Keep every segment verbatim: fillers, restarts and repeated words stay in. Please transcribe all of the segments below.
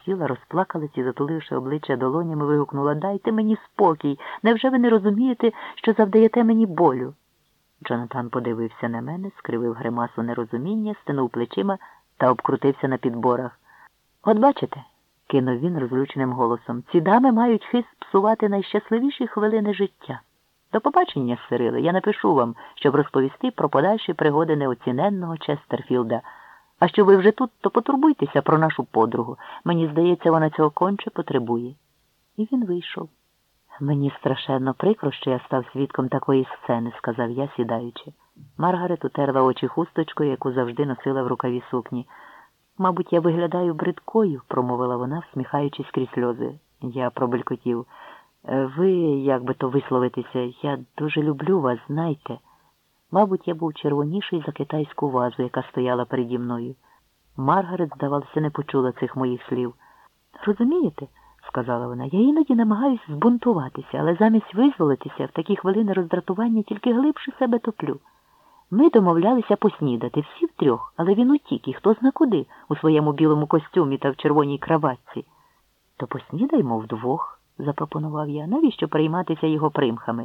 Сіла, розплакалась і, затуливши обличчя долонями, вигукнула: «Дайте мені спокій! Невже ви не розумієте, що завдаєте мені болю?» Джонатан подивився на мене, скривив гримасу нерозуміння, стинув плечима та обкрутився на підборах. «От бачите», – кинув він розлюченим голосом, – «ці дами мають хист псувати найщасливіші хвилини життя. До побачення, Сириле, я напишу вам, щоб розповісти про подальші пригоди неоціненного Честерфілда. А що ви вже тут, то потурбуйтеся про нашу подругу. Мені здається, вона цього конче потребує». І він вийшов. «Мені страшенно прикро, що я став свідком такої сцени», – сказав я, сідаючи. Маргарет утерла очі хусточкою, яку завжди носила в рукаві сукні. «Мабуть, я виглядаю бридкою», – промовила вона, всміхаючись крізь сльози. Я пробелькотів. «Ви, як би то висловитися, я дуже люблю вас, знайте». Мабуть, я був червоніший за китайську вазу, яка стояла переді мною. Маргарет, здавалося, не почула цих моїх слів. «Розумієте?» – сказала вона, – «я іноді намагаюсь збунтуватися, але замість визволитися в такі хвилини роздратування тільки глибше себе топлю. Ми домовлялися поснідати, всі втрьох, але він утік, і хто зна куди, у своєму білому костюмі та в червоній краватці». «То поснідаймо вдвох», – запропонував я. «Навіщо перейматися його примхами?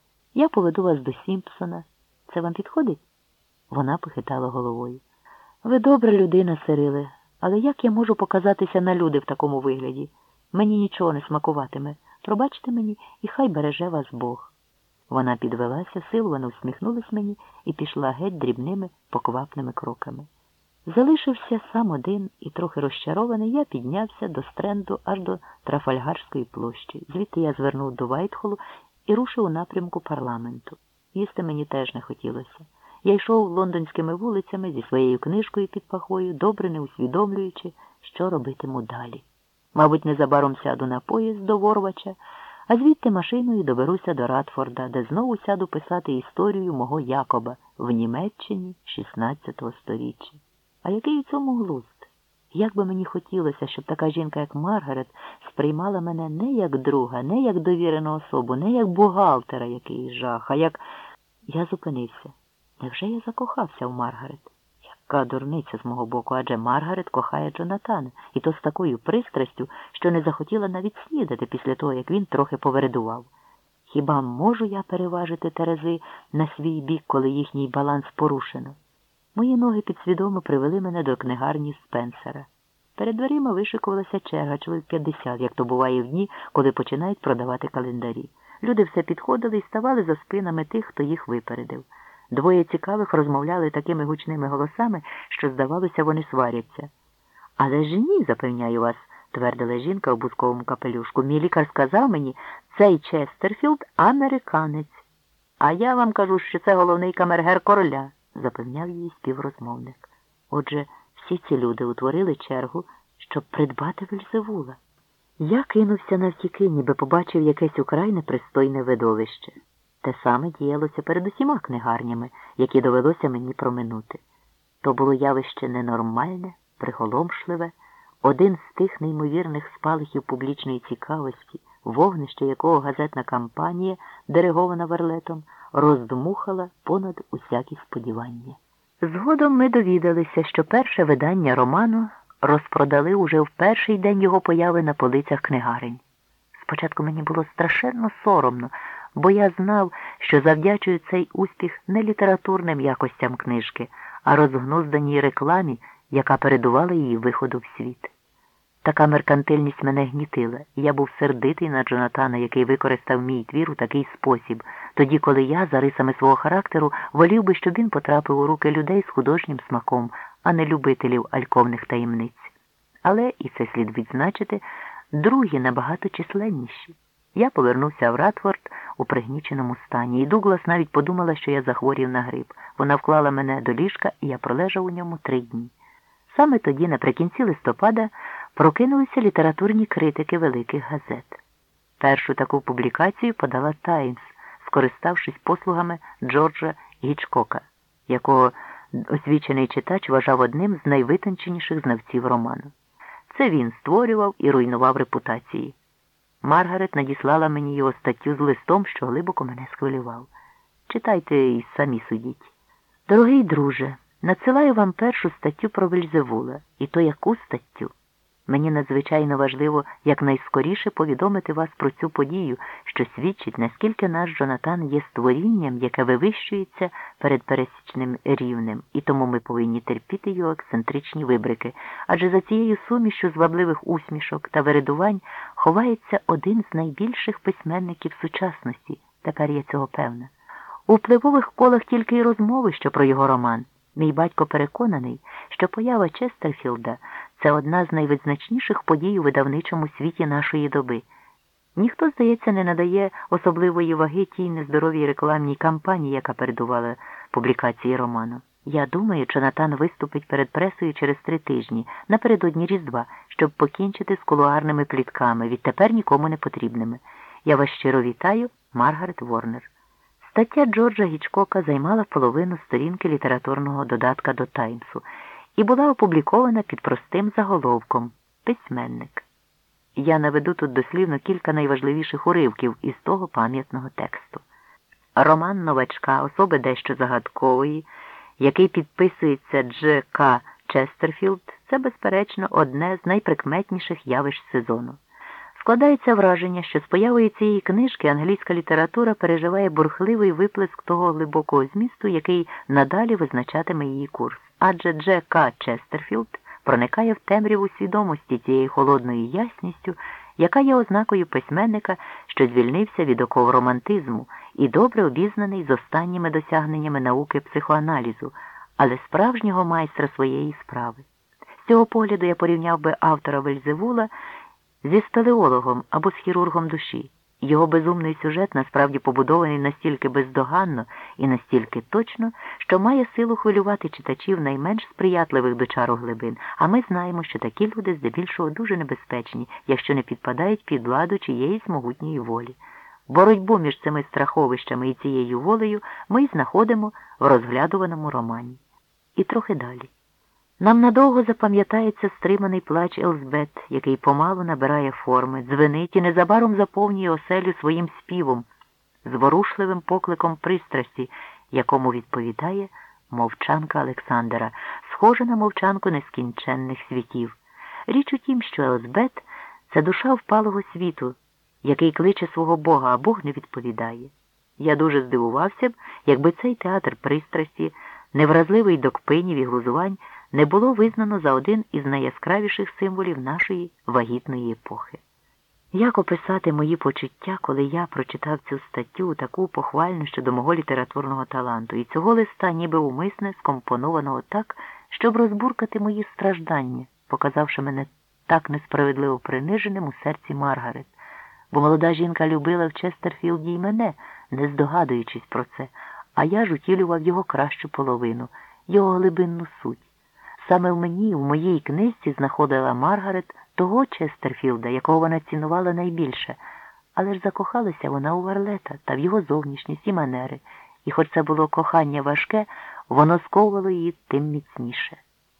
Я поведу вас до Сімпсона. Це вам підходить?» Вона похитала головою. «Ви добра людина, Сириле, але як я можу показатися на люди в такому вигляді? Мені нічого не смакуватиме. Пробачте мені, і хай береже вас Бог». Вона підвелася, силовано всміхнулась мені і пішла геть дрібними, поквапними кроками. Залишився сам один і трохи розчарований, я піднявся до Стренду аж до Трафальгарської площі. Звідти я звернув до Вайтхолу і рушив у напрямку парламенту. Їсти мені теж не хотілося. Я йшов лондонськими вулицями зі своєю книжкою під пахою, добре не усвідомлюючи, що робитиму далі. Мабуть, незабаром сяду на поїзд до Ворвача, а звідти машиною доберуся до Радфорда, де знову сяду писати історію мого Якоба в Німеччині шістнадцятого сторіччя. А який у цьому глузд? Як би мені хотілося, щоб така жінка, як Маргарет, сприймала мене не як друга, не як довірену особу, не як бухгалтера, який жах, а як... Я зупинився. Невже я закохався в Маргарет? Яка дурниця з мого боку, адже Маргарет кохає Джонатана, і то з такою пристрастю, що не захотіла навіть снідати після того, як він трохи повередував. Хіба можу я переважити терези на свій бік, коли їхній баланс порушено? Мої ноги підсвідомо привели мене до книгарні Спенсера. Перед дверима вишикувалася черга, чоловік п'ятдесят, як то буває в дні, коли починають продавати календарі. Люди все підходили і ставали за спинами тих, хто їх випередив. Двоє цікавих розмовляли такими гучними голосами, що, здавалося, вони сваряться. «Але ж ні, запевняю вас», – твердила жінка у бузковому капелюшку. «Мій лікар сказав мені, цей Честерфілд – американець. А я вам кажу, що це головний камергер короля», – запевняв її співрозмовник. Отже, всі ці люди утворили чергу, щоб придбати Вельзевула. Я кинувся навтіки, ніби побачив якесь украй непристойне видовище. Те саме діялося перед усіма книгарнями, які довелося мені проминути. То було явище ненормальне, приголомшливе, один з тих неймовірних спалахів публічної цікавості, вогнище якого газетна кампанія, диригована Верлетом, роздмухала понад усякі сподівання. Згодом ми довідалися, що перше видання роману розпродали уже в перший день його появи на полицях книгарень. Спочатку мені було страшенно соромно, бо я знав, що завдячую цей успіх не літературним якостям книжки, а розгнузданій рекламі, яка передувала її виходу в світ. Така меркантильність мене гнітила, і я був сердитий на Джонатана, який використав мій твір у такий спосіб, тоді, коли я, за рисами свого характеру, волів би, щоб він потрапив у руки людей з художнім смаком, а не любителів альковних таємниць. Але, і це слід відзначити, другі набагато численніші. Я повернувся в Радфорд у пригніченому стані, і Дуглас навіть подумала, що я захворів на грип. Вона вклала мене до ліжка, і я пролежав у ньому три дні. Саме тоді, наприкінці листопада, прокинулися літературні критики великих газет. Першу таку публікацію подала «Таймс», скориставшись послугами Джорджа Гічкока, якого освічений читач вважав одним з найвитонченіших знавців роману. Це він створював і руйнував репутації. Маргарет надіслала мені його статтю з листом, що глибоко мене схвилював. Читайте і самі судіть. Дорогий друже, надсилаю вам першу статтю про Вельзевула. І то яку статтю? Мені надзвичайно важливо якнайскоріше повідомити вас про цю подію, що свідчить, наскільки наш Джонатан є створінням, яке вивищується перед пересічним рівнем, і тому ми повинні терпіти його ексцентричні вибрики, адже за цією сумішю звабливих усмішок та вередувань ховається один з найбільших письменників сучасності, тепер я цього певна. У впливових колах тільки й розмови, що про його роман. Мій батько переконаний, що поява Честерфілда – це одна з найвизначніших подій у видавничому світі нашої доби. Ніхто, здається, не надає особливої ваги тій нездоровій рекламній кампанії, яка передувала публікації роману. Я думаю, Джонатан виступить перед пресою через три тижні, напередодні Різдва, щоб покінчити з кулуарними плітками, відтепер нікому не потрібними. Я вас щиро вітаю, Маргарет Ворнер. Стаття Джорджа Гічкока займала половину сторінки літературного додатка до «Таймсу» і була опублікована під простим заголовком «Письменник». Я наведу тут дослівно кілька найважливіших уривків із того пам'ятного тексту. Роман новачка, особи дещо загадкової, який підписується Дж. К. Честерфілд, це, безперечно, одне з найприкметніших явищ сезону. Складається враження, що з появою цієї книжки англійська література переживає бурхливий виплеск того глибокого змісту, який надалі визначатиме її курс. Адже Дж. К. Честерфілд проникає в темряву свідомості цією холодною ясністю, яка є ознакою письменника, що звільнився від оков романтизму і добре обізнаний з останніми досягненнями науки психоаналізу, але справжнього майстра своєї справи. З цього погляду я порівняв би автора Вельзевула зі спелеологом або з хірургом душі. Його безумний сюжет насправді побудований настільки бездоганно і настільки точно, що має силу хвилювати читачів найменш сприятливих до чару глибин, а ми знаємо, що такі люди здебільшого дуже небезпечні, якщо не підпадають під владу чиєїсь могутньої волі. Боротьбу між цими страховищами і цією волею ми й знаходимо в розглядуваному романі. І трохи далі. Нам надовго запам'ятається стриманий плач Елзбет, який помалу набирає форми, дзвенить і незабаром заповнює оселю своїм співом, зворушливим покликом пристрасті, якому відповідає мовчанка Олександра, схожа на мовчанку нескінченних світів. Річ у тім, що Елзбет – це душа впалого світу, який кличе свого Бога, а Бог не відповідає. Я дуже здивувався б, якби цей театр пристрасті, невразливий до кпинів і глузувань, не було визнано за один із найяскравіших символів нашої вагітної епохи. Як описати мої почуття, коли я прочитав цю статтю, таку похвальну щодо мого літературного таланту, і цього листа ніби умисне скомпонованого так, щоб розбуркати мої страждання, показавши мене так несправедливо приниженим у серці Маргарет. Бо молода жінка любила в Честерфілді й мене, не здогадуючись про це, а я ж утілював його кращу половину, його глибинну суть. Саме в мені, в моїй книжці знаходила Маргарет того Честерфілда, якого вона цінувала найбільше, але ж закохалася вона у Варлета та в його зовнішність і манери, і хоч це було кохання важке, воно сковувало її тим міцніше.